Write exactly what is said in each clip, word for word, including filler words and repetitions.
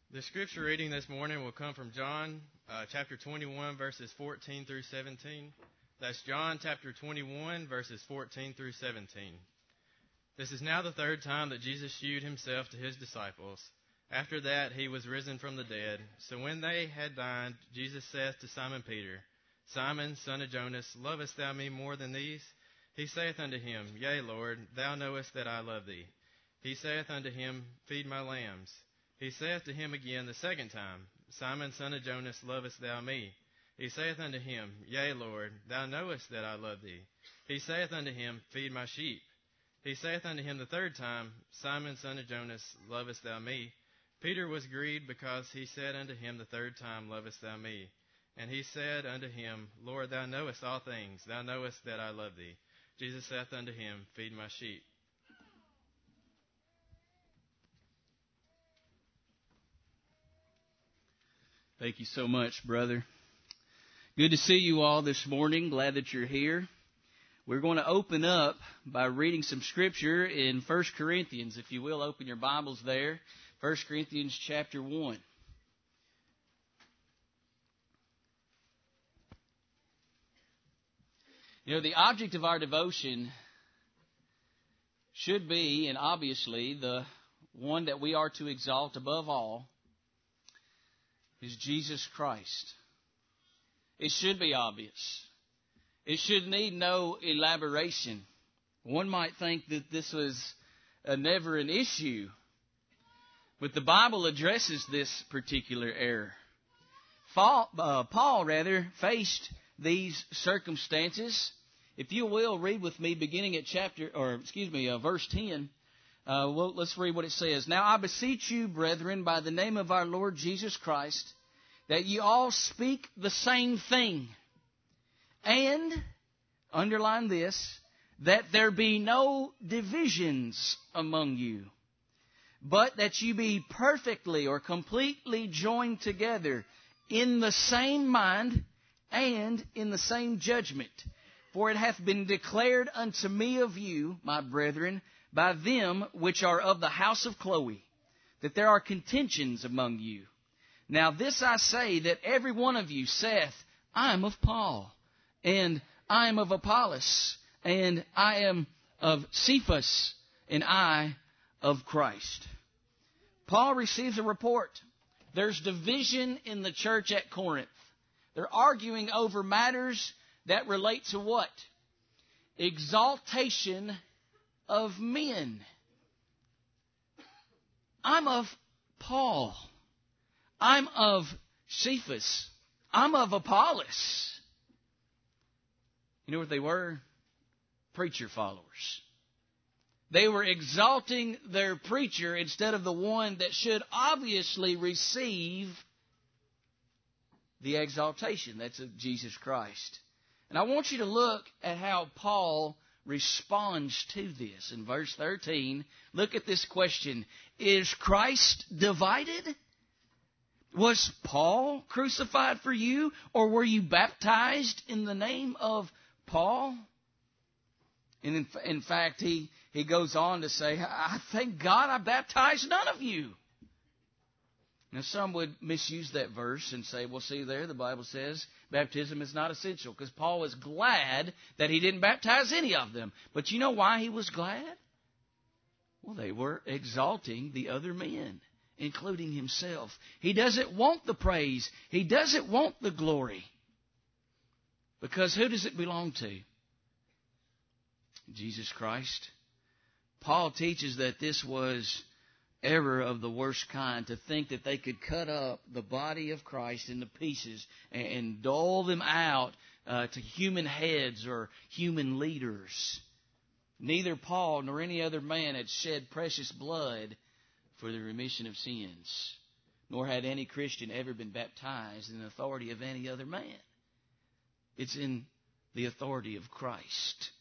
The scripture reading this morning will come from John uh, chapter twenty-one, verses fourteen through seventeen. That's John chapter twenty-one, verses fourteen through seventeen. This is now the third time that Jesus shewed himself to his disciples. After that he was risen from the dead. So when they had dined, Jesus saith to Simon Peter, Simon, son of Jonas, lovest thou me more than these? He saith unto him, Yea, Lord, thou knowest that I love thee. He saith unto him, Feed my lambs. He saith to him again the second time, Simon, son of Jonas, lovest thou me? He saith unto him, Yea, Lord, thou knowest that I love thee. He saith unto him, Feed my sheep. He saith unto him the third time, Simon, son of Jonas, lovest thou me? Peter was grieved because he said unto him the third time, Lovest thou me? And he said unto him, Lord, thou knowest all things. Thou knowest that I love thee. Jesus saith unto him, Feed my sheep. Thank you so much, brother. Good to see you all this morning. Glad that you're here. We're going to open up by reading some scripture in First Corinthians. If you will, open your Bibles there. First Corinthians chapter one. You know, the object of our devotion should be, and obviously the one that we are to exalt above all, is Jesus Christ. It should be obvious. It should need no elaboration. One might think that this was a never an issue, but the Bible addresses this particular error. Paul, uh, Paul rather, faced these circumstances. If you will, read with me beginning at chapter, or excuse me, uh, verse ten. Uh, well, let's read what it says. Now I beseech you, brethren, by the name of our Lord Jesus Christ, that ye all speak the same thing. And, underline this, that there be no divisions among you, but that you be perfectly or completely joined together in the same mind and in the same judgment. For it hath been declared unto me of you, my brethren, by them which are of the house of Chloe, that there are contentions among you. Now this I say, that every one of you saith, I am of Paul, and I am of Apollos, and I am of Cephas, and I of Christ. Paul receives a report. There's division in the church at Corinth. They're arguing over matters that relate to what? Exaltation of men. I'm of Paul. I'm of Cephas. I'm of Apollos. You know what they were? Preacher followers. They were exalting their preacher instead of the one that should obviously receive the exaltation. That's of Jesus Christ. And I want you to look at how Paul responds to this. In verse thirteen, look at this question. Is Christ divided? Was Paul crucified for you, or were you baptized in the name of Paul? And in, in fact, he, he goes on to say, I thank God I baptized none of you. Now, some would misuse that verse and say, well, see there, the Bible says baptism is not essential, because Paul was glad that he didn't baptize any of them. But you know why he was glad? Well, they were exalting the other men, including himself. He doesn't want the praise. He doesn't want the glory. Because who does it belong to? Jesus Christ. Paul teaches that this was error of the worst kind, to think that they could cut up the body of Christ into pieces and, and dole them out uh, to human heads or human leaders. Neither Paul nor any other man had shed precious blood for the remission of sins, nor had any Christian ever been baptized in the authority of any other man. It's in the authority of Christ.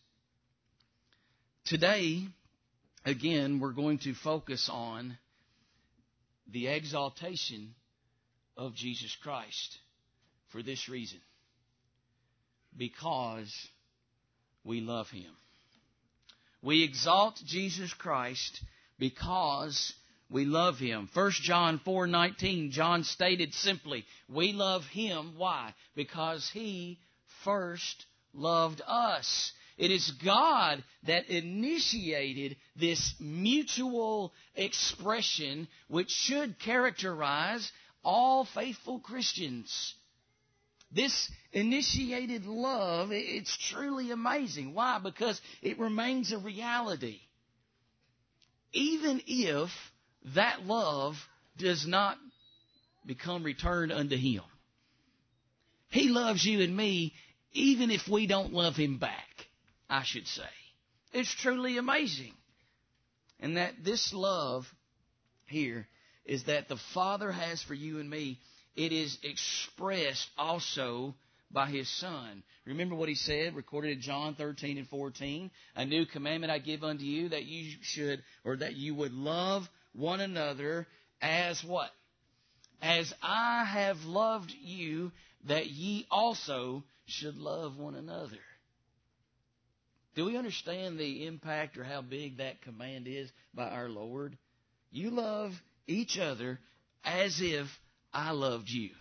Today, again, we're going to focus on the exaltation of Jesus Christ for this reason. Because we love Him. We exalt Jesus Christ because we love Him. First John four nineteen, John stated simply, we love Him. Why? Because He first loved us. It is God that initiated this mutual expression which should characterize all faithful Christians. This initiated love, it's truly amazing. Why? Because it remains a reality. Even if that love does not become returned unto Him. He loves you and me even if we don't love Him back, I should say. It's truly amazing. And that this love here is that the Father has for you and me, it is expressed also by His Son. Remember what He said, recorded in John thirteen and fourteen. A new commandment I give unto you, that you should, or that you would love one another as what? As I have loved you, that ye also should love one another. Do we understand the impact or how big that command is by our Lord? You love each other as if I loved you.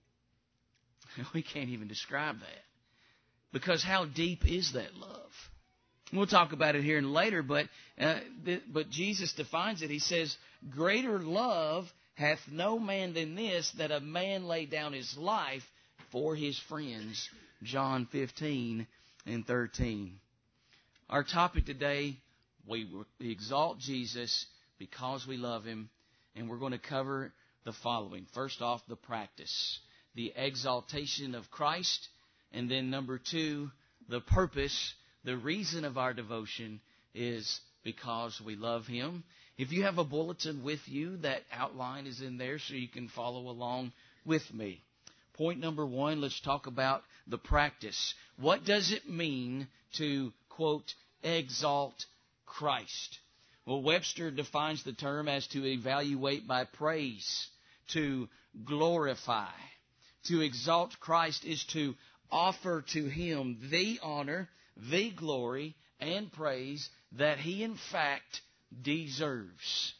We can't even describe that. Because how deep is that love? We'll talk about it here later, but uh, th- but Jesus defines it. He says, greater love hath no man than this, that a man lay down his life for his friends. John fifteen and thirteen. Our topic today, we exalt Jesus because we love Him, and we're going to cover the following. First off, the practice, the exaltation of Christ, and then number two, the purpose, the reason of our devotion is because we love Him. If you have a bulletin with you, that outline is in there so you can follow along with me. Point number one, let's talk about the practice. What does it mean to, quote, exalt Christ? Well, Webster defines the term as to evaluate by praise, to glorify. To exalt Christ is to offer to Him the honor, the glory, and praise that He in fact deserves.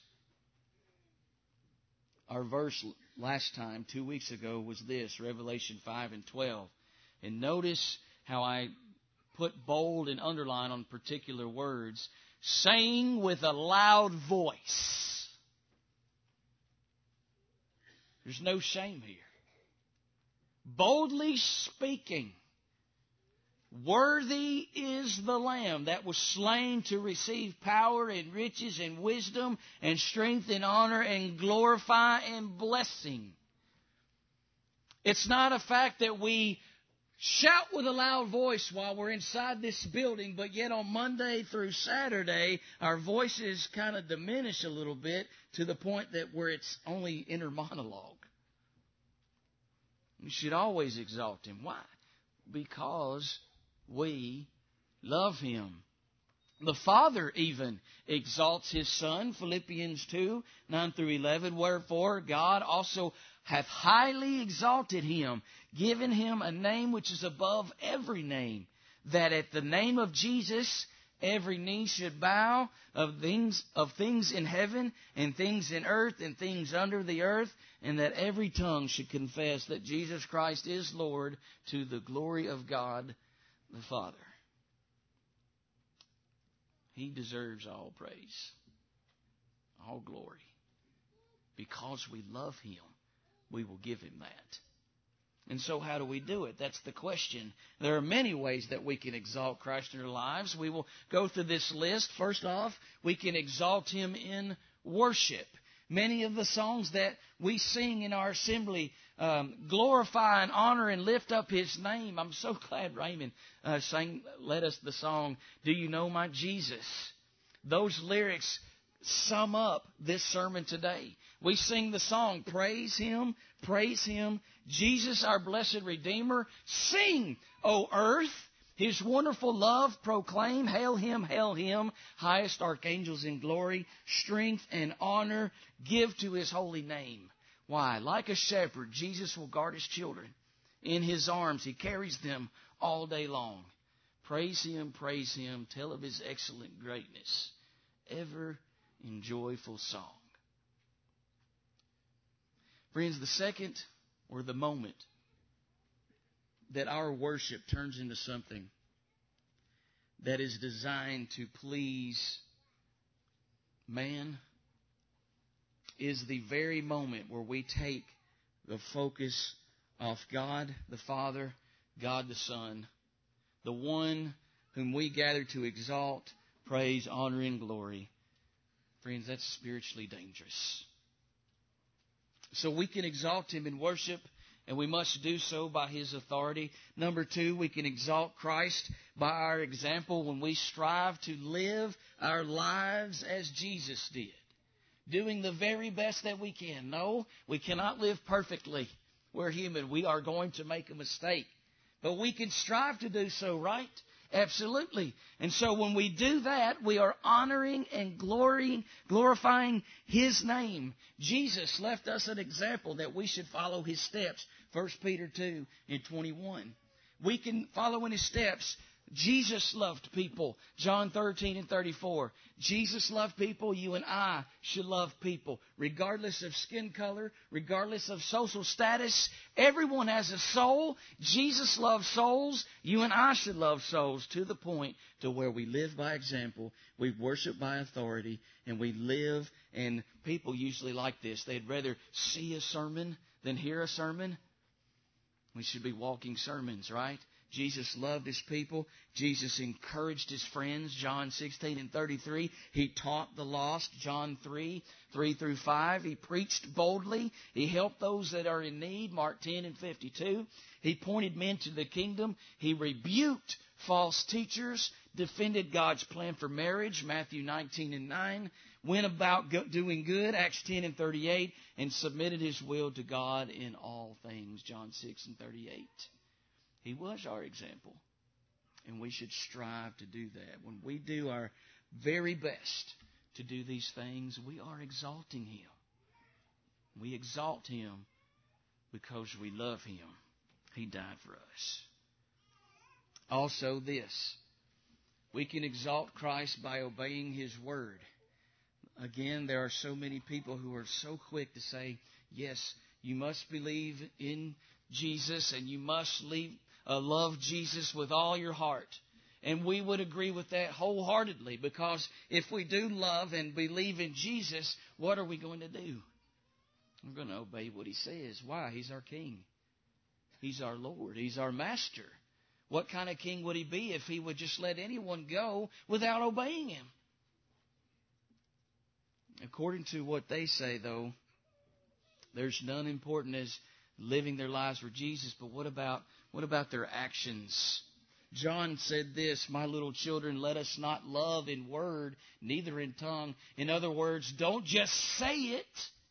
Our verse last time, two weeks ago, was this, Revelation five and twelve. And notice how I put bold and underline on particular words, saying with a loud voice. There's no shame here. Boldly speaking, worthy is the Lamb that was slain to receive power and riches and wisdom and strength and honor and glorify and blessing. It's not a fact that we shout with a loud voice while we're inside this building, but yet on Monday through Saturday, our voices kind of diminish a little bit to the point that where it's only inner monologue. We should always exalt Him. Why? Because we love Him. The Father even exalts His Son, Philippians two, nine through eleven. Wherefore God also hath highly exalted Him, given Him a name which is above every name, that at the name of Jesus every knee should bow, of things of things in heaven and things in earth and things under the earth, and that every tongue should confess that Jesus Christ is Lord, to the glory of God the Father. He deserves all praise, all glory. Because we love Him, we will give Him that. And so how do we do it? That's the question. There are many ways that we can exalt Christ in our lives. We will go through this list. First off, we can exalt Him in worship. Many of the songs that we sing in our assembly um, glorify and honor and lift up His name. I'm so glad Raymond uh, sang, led us the song, Do You Know My Jesus? Those lyrics sum up this sermon today. We sing the song, Praise Him, praise Him, Jesus our blessed Redeemer. Sing, O earth, His wonderful love proclaim. Hail Him, hail Him, highest archangels in glory, strength and honor give to His holy name. Why? Like a shepherd, Jesus will guard His children. In His arms He carries them all day long. Praise Him, praise Him, tell of His excellent greatness. Ever in joyful song. Friends, the second or the moment that our worship turns into something that is designed to please man is the very moment where we take the focus off God the Father, God the Son, the one whom we gather to exalt, praise, honor, and glory. Friends, that's spiritually dangerous. So we can exalt Him in worship, and we must do so by His authority. Number two, we can exalt Christ by our example when we strive to live our lives as Jesus did, doing the very best that we can. No, we cannot live perfectly. We're human. We are going to make a mistake. But we can strive to do so, right? Absolutely. And so when we do that, we are honoring and glorying, glorifying His name. Jesus left us an example that we should follow His steps. First Peter two and twenty-one. We can follow in His steps. Jesus loved people. John thirteen and thirty-four. Jesus loved people. You and I should love people. Regardless of skin color, regardless of social status, everyone has a soul. Jesus loves souls. You and I should love souls to the point to where we live by example, we worship by authority, and we live. And people usually like this. They'd rather see a sermon than hear a sermon. We should be walking sermons, right? Jesus loved His people. Jesus encouraged His friends. John sixteen and thirty-three. He taught the lost. John three, three through five. He preached boldly. He helped those that are in need. Mark ten and fifty-two. He pointed men to the kingdom. He rebuked false teachers. Defended God's plan for marriage. Matthew nineteen and nine. Went about doing good. Acts ten and thirty-eight. And submitted His will to God in all things. John six and thirty-eight. He was our example, and we should strive to do that. When we do our very best to do these things, we are exalting Him. We exalt Him because we love Him. He died for us. Also this, we can exalt Christ by obeying His Word. Again, there are so many people who are so quick to say, yes, you must believe in Jesus and you must leave, uh, love Jesus with all your heart. And we would agree with that wholeheartedly, because if we do love and believe in Jesus, what are we going to do? We're going to obey what He says. Why? He's our King. He's our Lord. He's our Master. What kind of king would He be if He would just let anyone go without obeying Him? According to what they say, though, there's none important as living their lives for Jesus, but what about what about their actions? John said this, my little children, let us not love in word, neither in tongue. In other words, don't just say it,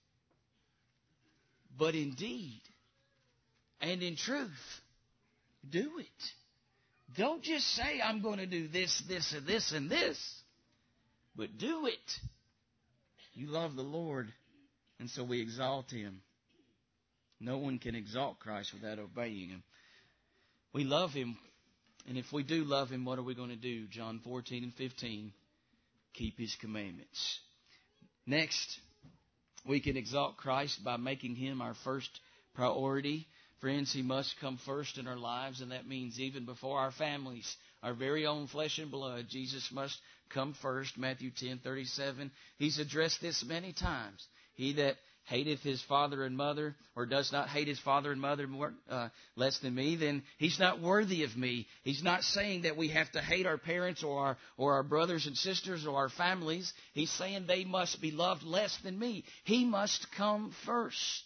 but in deed and in truth. Do it. Don't just say, I'm going to do this, this, and this, and this, but do it. You love the Lord, and so we exalt Him. No one can exalt Christ without obeying Him. We love Him, and if we do love Him, what are we going to do? John fourteen and fifteen, keep His commandments. Next, we can exalt Christ by making Him our first priority. Friends, He must come first in our lives, and that means even before our families, our very own flesh and blood, Jesus must come first. Matthew ten thirty-seven. He's addressed this many times. He that hateth his father and mother, or does not hate his father and mother more, uh, less than me, then he's not worthy of me. He's not saying that we have to hate our parents or our, or our brothers and sisters or our families. He's saying they must be loved less than me. He must come first.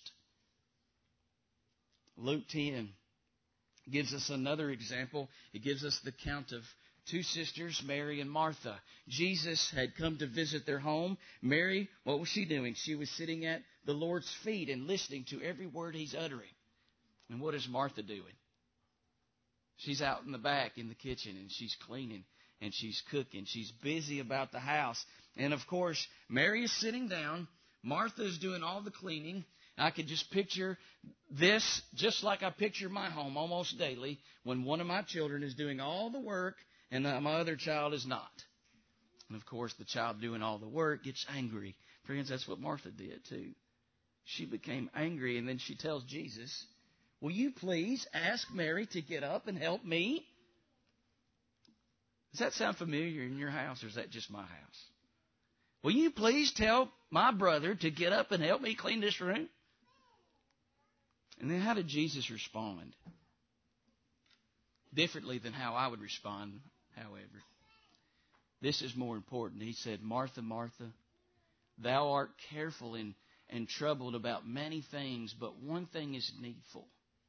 Luke ten gives us another example. It gives us the account of two sisters, Mary and Martha. Jesus had come to visit their home. Mary, what was she doing? She was sitting at the Lord's feet and listening to every word He's uttering. And what is Martha doing? She's out in the back in the kitchen, and she's cleaning, and she's cooking. She's busy about the house. And of course, Mary is sitting down. Martha is doing all the cleaning. I could just picture this just like I picture my home almost daily, when one of my children is doing all the work and my other child is not. And of course, the child doing all the work gets angry. Friends, that's what Martha did too. she became angry, and then she tells Jesus, will you please ask Mary to get up and help me? Does that sound familiar in your house, or is that just my house? Will you please tell my brother to get up and help me clean this room? And then how did Jesus respond? Differently than how I would respond, however. This is more important. He said, Martha, Martha, thou art careful and, and troubled about many things, but one thing is needful.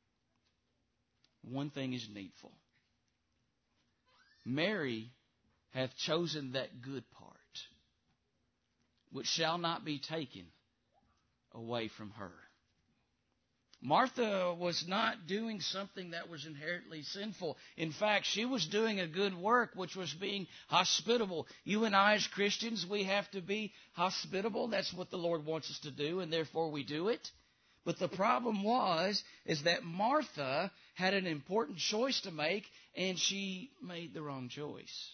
One thing is needful. Mary hath chosen that good part, which shall not be taken away from her. Martha was not doing something that was inherently sinful. In fact, she was doing a good work, which was being hospitable. You and I as Christians, we have to be hospitable. That's what the Lord wants us to do, and therefore we do it. But the problem was, is that Martha had an important choice to make, and she made the wrong choice.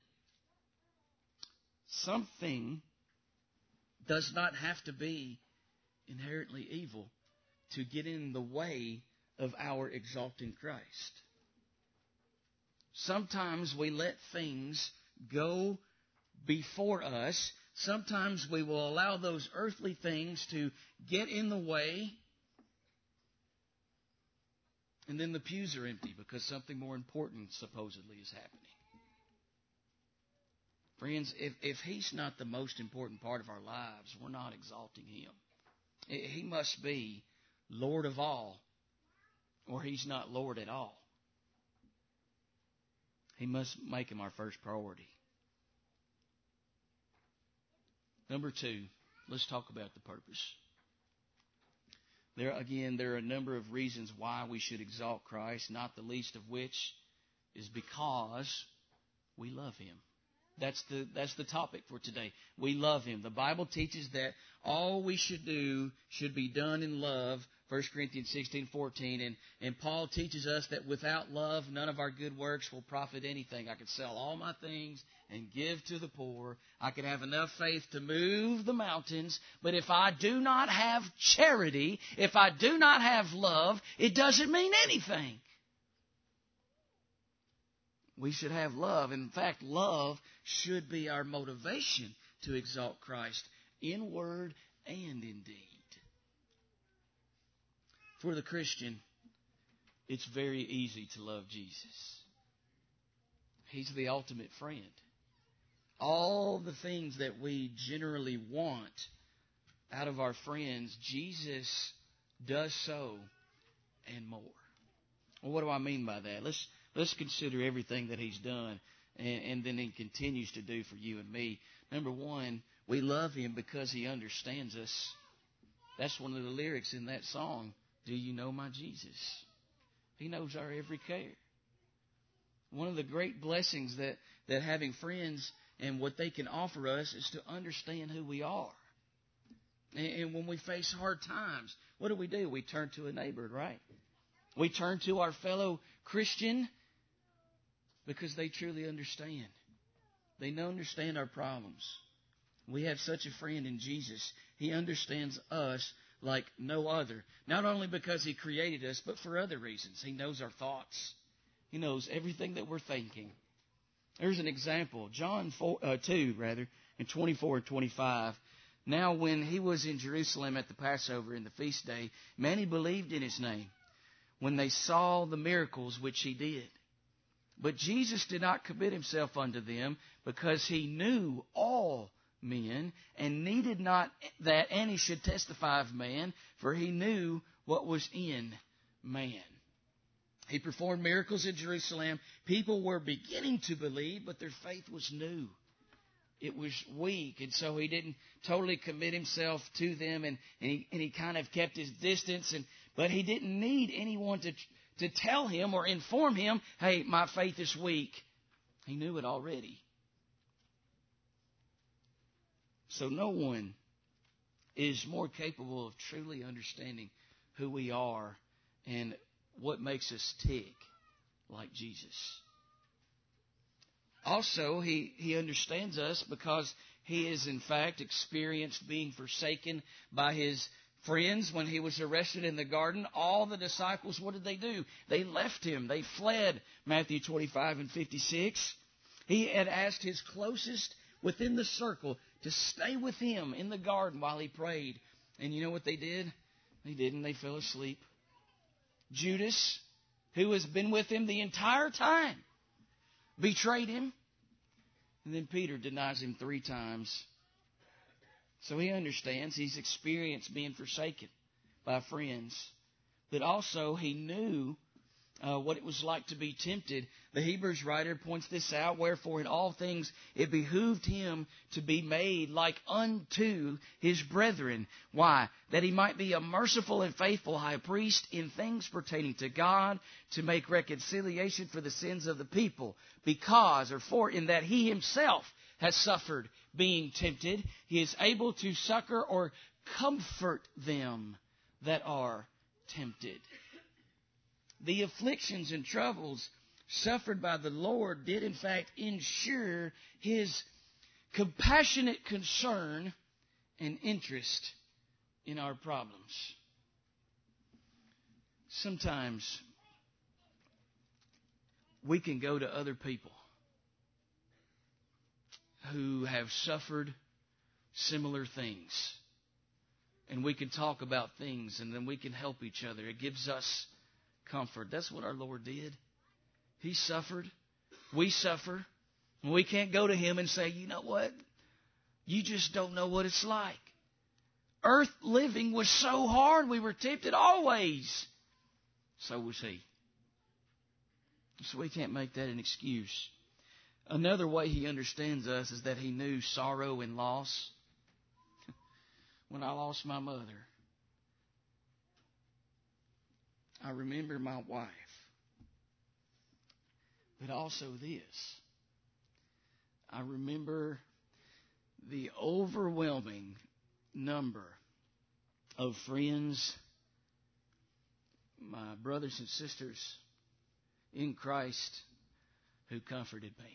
Something does not have to be inherently evil to get in the way of our exalting Christ. Sometimes we let things go before us. Sometimes we will allow those earthly things to get in the way. And then the pews are empty because something more important supposedly is happening. Friends, if, if He's not the most important part of our lives, we're not exalting Him. He must be Lord of all, or He's not Lord at all. He must make Him our first priority. Number two, let's talk about the purpose. There again, there are a number of reasons why we should exalt Christ, not the least of which is because we love Him. That's the that's the topic for today. We love Him. The Bible teaches that all we should do should be done in love. First Corinthians sixteen fourteen. And, and Paul teaches us that without love, none of our good works will profit anything. I could sell all my things and give to the poor. I could have enough faith to move the mountains. But if I do not have charity, if I do not have love, it doesn't mean anything. We should have love. In fact, love should be our motivation to exalt Christ in word and in deed. For the Christian, it's very easy to love Jesus. He's the ultimate friend. All the things that we generally want out of our friends, Jesus does so and more. Well, what do I mean by that? Let's let's consider everything that He's done and, and then He continues to do for you and me. Number one, we love Him because He understands us. That's one of the lyrics in that song. Do you know my Jesus? He knows our every care. One of the great blessings that, that having friends and what they can offer us is to understand who we are. And, and when we face hard times, what do we do? We turn to a neighbor, right? We turn to our fellow Christian because they truly understand. They understand our problems. We have such a friend in Jesus. He understands us like no other. Not only because He created us, but for other reasons. He knows our thoughts. He knows everything that we're thinking. There's an example. John four, uh, two, rather, in twenty-four and twenty-five. Now when He was in Jerusalem at the Passover in the feast day, many believed in His name when they saw the miracles which He did. But Jesus did not commit Himself unto them, because He knew all men, and needed not that any should testify of man, for He knew what was in man. He performed miracles in Jerusalem. People were beginning to believe, but their faith was new. It was weak, and so He didn't totally commit Himself to them, and, and, he, and he kind of kept His distance. And but He didn't need anyone to to tell Him or inform Him, hey, my faith is weak. He knew it already. So no one is more capable of truly understanding who we are and what makes us tick like Jesus. Also, he, he understands us because He has in fact experienced being forsaken by His Friends, when he was arrested in the garden, all the disciples, what did they do? They left him. They fled. Matthew twenty-five and fifty-six. He had asked his closest within the circle to stay with him in the garden while he prayed. And you know what they did? They didn't. They fell asleep. Judas, who has been with him the entire time, betrayed him. And then Peter denies him three times. So he understands. He's experienced being forsaken by friends. But also he knew uh, what it was like to be tempted. The Hebrews writer points this out. Wherefore in all things it behooved him to be made like unto his brethren. Why? That he might be a merciful and faithful high priest in things pertaining to God, to make reconciliation for the sins of the people. Because, or for, in that he himself has suffered being tempted, he is able to succor or comfort them that are tempted. The afflictions and troubles suffered by the Lord did in fact ensure his compassionate concern and interest in our problems. Sometimes we can go to other people who have suffered similar things, and we can talk about things, and then we can help each other. It gives us comfort. That's what our Lord did. He suffered. We suffer. We can't go to him and say, you know what? You just don't know what it's like. Earth living was so hard. We were tempted always. So was he. So we can't make that an excuse. Another way he understands us is that he knew sorrow and loss. When I lost my mother, I remember my wife. But also this. I remember the overwhelming number of friends, my brothers and sisters in Christ, who comforted me.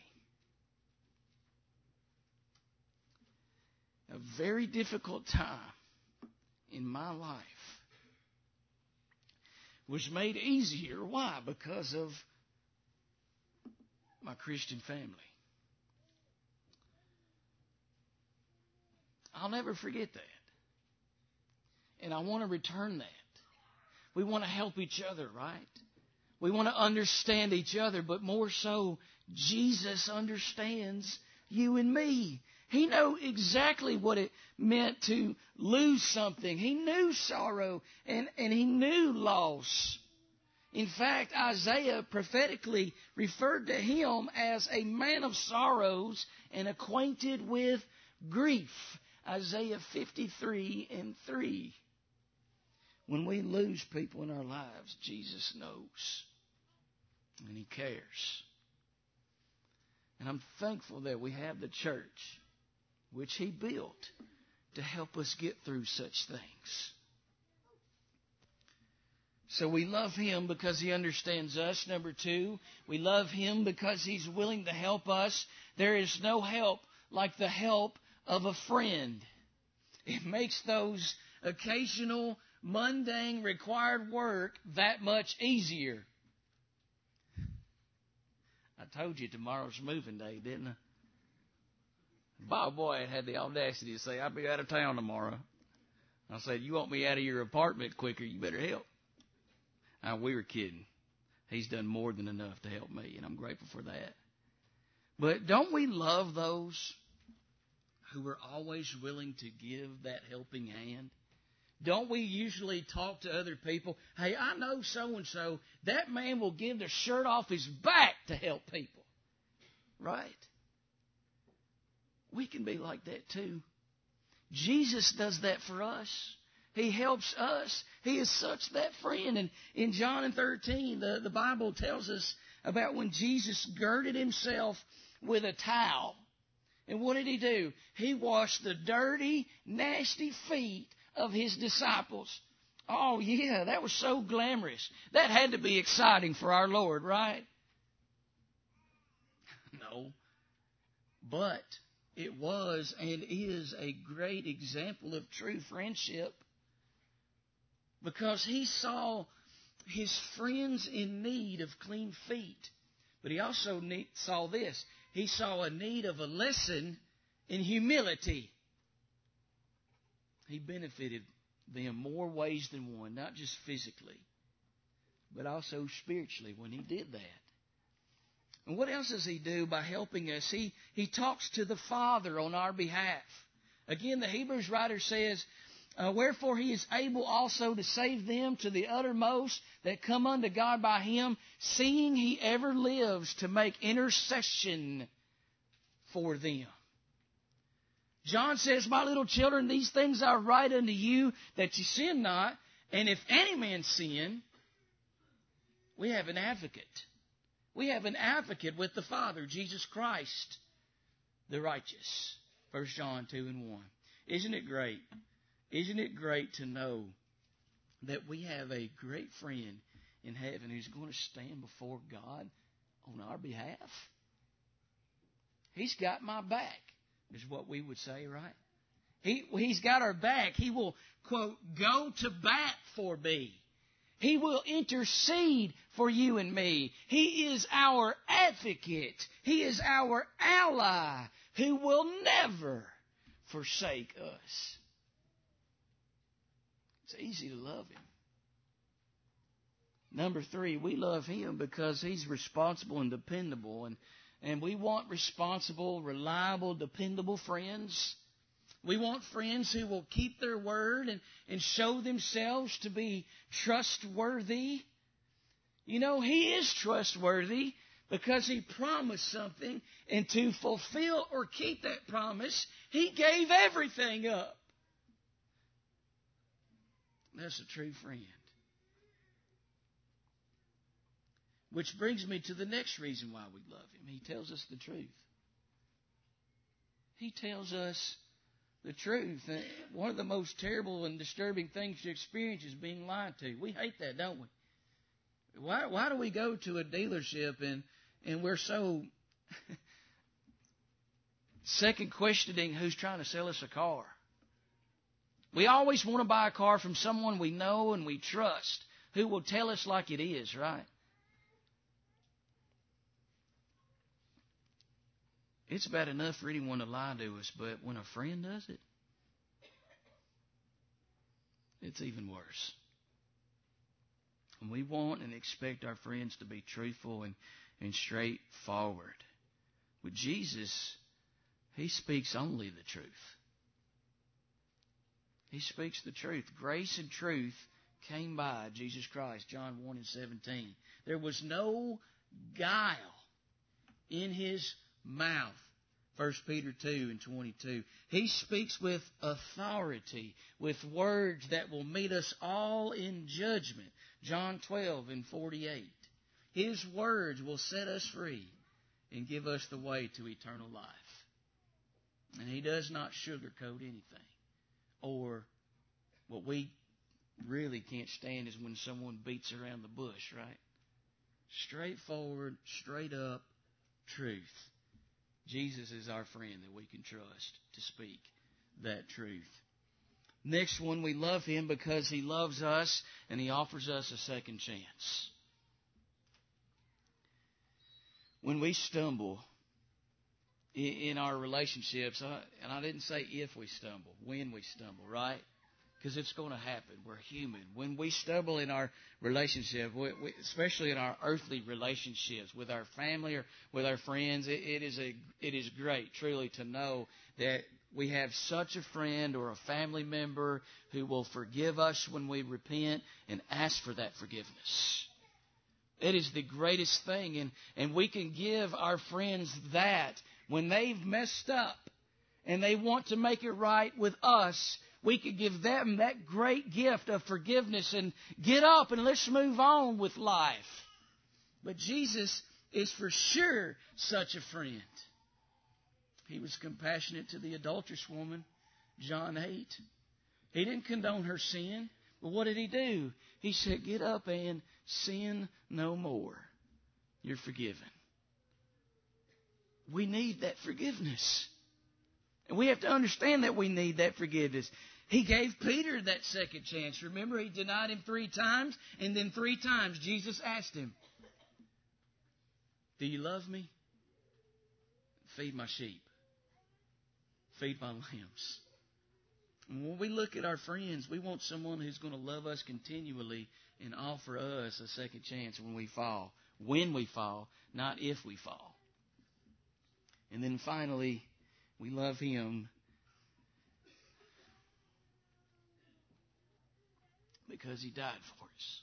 A very difficult time in my life was made easier. Why? Because of my Christian family. I'll never forget that. And I want to return that. We want to help each other, right? We want to understand each other, but more so, Jesus understands you and me. He knew exactly what it meant to lose something. He knew sorrow and, and he knew loss. In fact, Isaiah prophetically referred to him as a man of sorrows and acquainted with grief. Isaiah fifty-three and three. When we lose people in our lives, Jesus knows. And he cares. And I'm thankful that we have the church, which he built, to help us get through such things. So we love him because he understands us. Number two, we love him because he's willing to help us. There is no help like the help of a friend. It makes those occasional, mundane, required work that much easier. I told you tomorrow's moving day, didn't I? Bob Boyd had the audacity to say, I'll be out of town tomorrow. I said, you want me out of your apartment quicker, you better help. Now, we were kidding. He's done more than enough to help me, and I'm grateful for that. But don't we love those who are always willing to give that helping hand? Don't we usually talk to other people? Hey, I know so-and-so. That man will give the shirt off his back to help people. Right? We can be like that too. Jesus does that for us. He helps us. He is such that friend. And in John thirteen, the, the Bible tells us about when Jesus girded himself with a towel. And what did he do? He washed the dirty, nasty feet of his disciples. Oh, yeah, that was so glamorous. That had to be exciting for our Lord, right? No. But it was and is a great example of true friendship. because he saw his friends in need of clean feet. But he also need, saw this. He saw a need of a lesson in humility. He benefited them more ways than one, not just physically, but also spiritually when he did that. And what else does he do by helping us? He, he talks to the Father on our behalf. Again, the Hebrews writer says, uh, wherefore he is able also to save them to the uttermost that come unto God by him, seeing he ever lives to make intercession for them. John says, my little children, these things I write unto you, that you sin not. And if any man sin, we have an advocate. We have an advocate with the Father, Jesus Christ, the righteous. First John two and one. Isn't it great? Isn't it great to know that we have a great friend in heaven who's going to stand before God on our behalf? He's got my back, is what we would say, right? He, he's got our back. He will, quote, go to bat for me. He will intercede for you and me. He is our advocate. He is our ally who will never forsake us. It's easy to love him. Number three, we love him because he's responsible and dependable. And, and we want responsible, reliable, dependable friends. We want friends who will keep their word and, and show themselves to be trustworthy. You know, he is trustworthy because he promised something, and to fulfill or keep that promise, he gave everything up. That's a true friend. Which brings me to the next reason why we love him. He tells us the truth. He tells us the truth. One of the most terrible and disturbing things to experience is being lied to. We hate that, don't we? Why, why do we go to a dealership and, and we're so second questioning who's trying to sell us a car? We always want to buy a car from someone we know and we trust, who will tell us like it is, right? It's bad enough for anyone to lie to us, but when a friend does it, it's even worse. And we want and expect our friends to be truthful and, and straightforward. With Jesus, he speaks only the truth. He speaks the truth. Grace and truth came by Jesus Christ, John one and seventeen. There was no guile in his mouth. First Peter two and twenty-two. He speaks with authority, with words that will meet us all in judgment. John twelve and forty-eight. His words will set us free and give us the way to eternal life. And he does not sugarcoat anything. Or what we really can't stand is when someone beats around the bush, right? Straightforward, straight up truth. Jesus is our friend that we can trust to speak that truth. Next one, we love him because he loves us and he offers us a second chance. When we stumble in our relationships, and I didn't say if we stumble, when we stumble, right? Because it's going to happen. We're human. When we stumble in our relationship, we, we, especially in our earthly relationships with our family or with our friends, it, it is a it is great, truly, to know that we have such a friend or a family member who will forgive us when we repent and ask for that forgiveness. It is the greatest thing, and, and we can give our friends that when they've messed up and they want to make it right with us. We could give them that great gift of forgiveness and get up and let's move on with life. But Jesus is for sure such a friend. He was compassionate to the adulterous woman, John eight. He didn't condone her sin, but what did he do? He said, get up and sin no more. You're forgiven. We need that forgiveness. And we have to understand that we need that forgiveness. He gave Peter that second chance. Remember, he denied him three times, and then three times Jesus asked him, do you love me? Feed my sheep. Feed my lambs. And when we look at our friends, we want someone who's going to love us continually and offer us a second chance when we fall. When we fall, not if we fall. And then finally, we love Him because He died for us.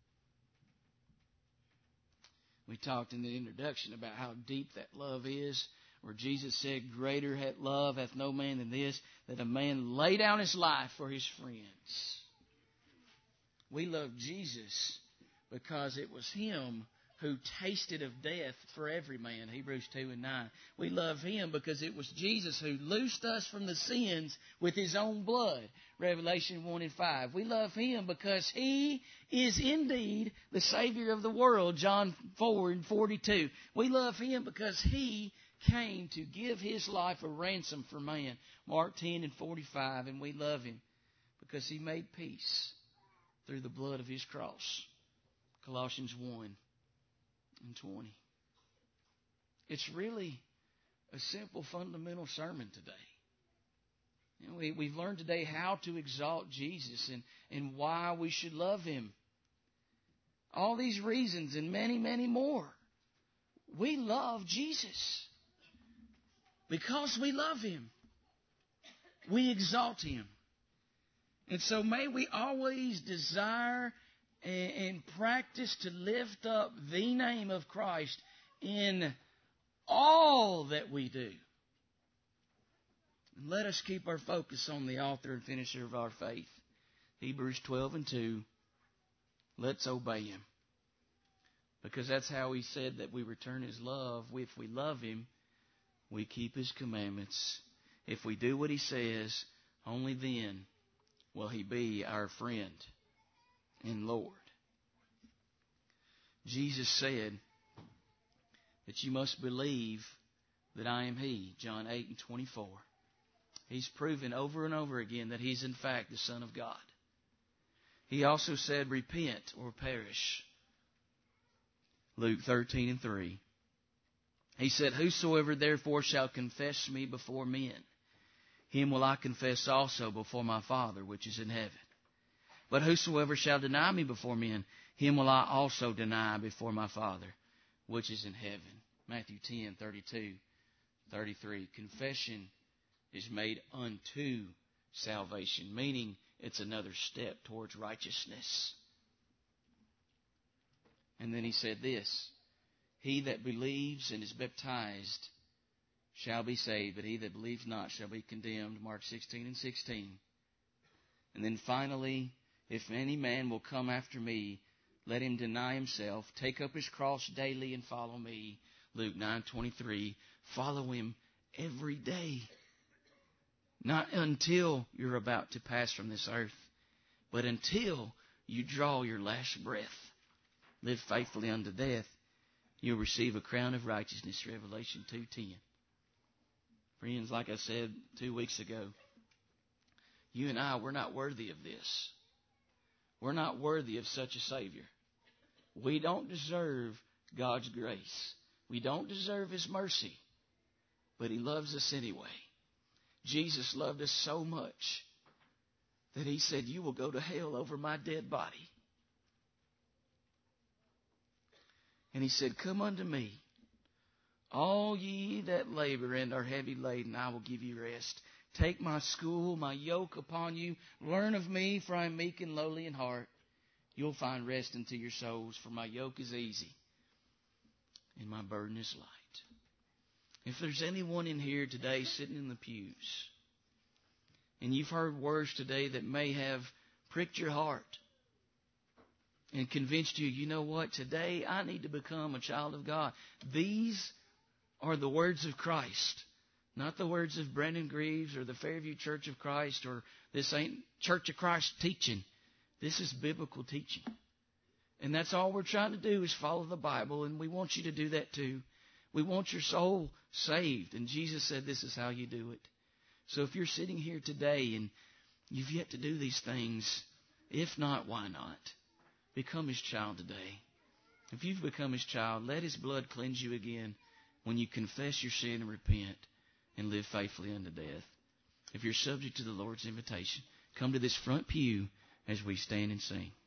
We talked in the introduction about how deep that love is, where Jesus said, greater love hath no man than this, that a man lay down his life for his friends. We love Jesus because it was Him who tasted of death for every man, Hebrews two and nine. We love Him because it was Jesus who loosed us from the sins with His own blood, Revelation one and five. We love Him because He is indeed the Savior of the world, John four and forty-two. We love Him because He came to give His life a ransom for man, Mark ten and forty-five. And we love Him because He made peace through the blood of His cross, Colossians one and twenty. It's really a simple, fundamental sermon today. You know, we, we've learned today how to exalt Jesus and, and why we should love Him. All these reasons and many, many more. We love Jesus because we love Him. We exalt Him. And so may we always desire and, and practice to lift up the name of Christ in all that we do. And let us keep our focus on the author and finisher of our faith. Hebrews twelve and two. Let's obey Him. Because that's how He said that we return His love. If we love Him, we keep His commandments. If we do what He says, only then will He be our friend and Lord. Jesus said that you must believe that I am He, John eight and twenty-four. He's proven over and over again that He's in fact the Son of God. He also said, repent or perish, Luke thirteen and three. He said, whosoever therefore shall confess me before men, him will I confess also before my Father which is in heaven. But whosoever shall deny me before men, him will I also deny before my Father which is in heaven. Matthew ten, thirty-two, thirty-three. Confession is made unto salvation, meaning it's another step towards righteousness. And then he said this, he that believes and is baptized shall be saved, but he that believes not shall be condemned, Mark sixteen and sixteen. And then finally, if any man will come after me, let him deny himself, take up his cross daily and follow me, Luke nine twenty-three. Follow Him every day. Not until you're about to pass from this earth, but until you draw your last breath. Live faithfully unto death. You'll receive a crown of righteousness, Revelation two ten. Friends, like I said two weeks ago, you and I, we're not worthy of this. We're not worthy of such a Savior. We don't deserve God's grace. We don't deserve His mercy. But He loves us anyway. Jesus loved us so much that He said, you will go to hell over my dead body. And He said, come unto me, all ye that labor and are heavy laden, I will give you rest. Take my school, my yoke upon you. Learn of me, for I am meek and lowly in heart. You'll find rest unto your souls, for my yoke is easy and my burden is light. If there's anyone in here today sitting in the pews, and you've heard words today that may have pricked your heart and convinced you, you know what, today I need to become a child of God. These are the words of Christ. Not the words of Brendan Greaves or the Fairview Church of Christ or this ain't Church of Christ teaching. This is biblical teaching. And that's all we're trying to do is follow the Bible, and we want you to do that too. We want your soul saved, and Jesus said this is how you do it. So if you're sitting here today and you've yet to do these things. If not, why not? Become His child today. If you've become His child, let His blood cleanse you again when you confess your sin and repent and live faithfully unto death. If you're subject to the Lord's invitation, come to this front pew as we stand and sing.